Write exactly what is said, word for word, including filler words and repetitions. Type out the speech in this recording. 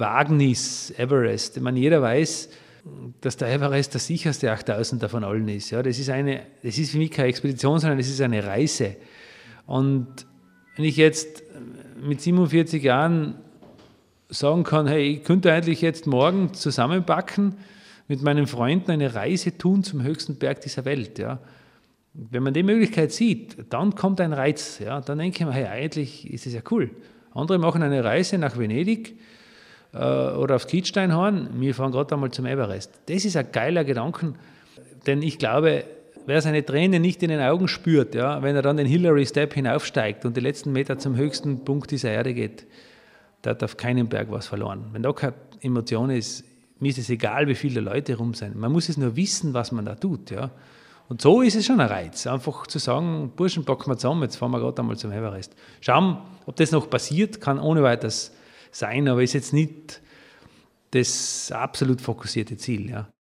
Wagnis, Everest. Ich meine, jeder weiß, dass der Everest der sicherste achttausender von allen ist. Ja, das ist eine, das ist für mich keine Expedition, sondern das ist eine Reise. Und wenn ich jetzt mit siebenundvierzig Jahren sagen kann, hey, ich könnte eigentlich jetzt morgen zusammenpacken, mit meinen Freunden eine Reise tun zum höchsten Berg dieser Welt. Ja. Wenn man die Möglichkeit sieht, dann kommt ein Reiz. Ja. Dann denke ich mir, hey, eigentlich ist es ja cool. Andere machen eine Reise nach Venedig äh, oder aufs Kitzsteinhorn. Wir fahren gerade einmal zum Everest. Das ist ein geiler Gedanke, denn ich glaube, wer seine Tränen nicht in den Augen spürt, ja, wenn er dann den Hillary Step hinaufsteigt und die letzten Meter zum höchsten Punkt dieser Erde geht, der hat auf keinem Berg was verloren. Wenn da keine Emotion ist, mir ist es egal, wie viele Leute rum sind. Man muss es nur wissen, was man da tut. Ja. Und so ist es schon ein Reiz, einfach zu sagen, Burschen, packen wir zusammen, jetzt fahren wir gerade einmal zum Everest. Schauen, ob das noch passiert, kann ohne weiteres sein, aber ist jetzt nicht das absolut fokussierte Ziel. Ja.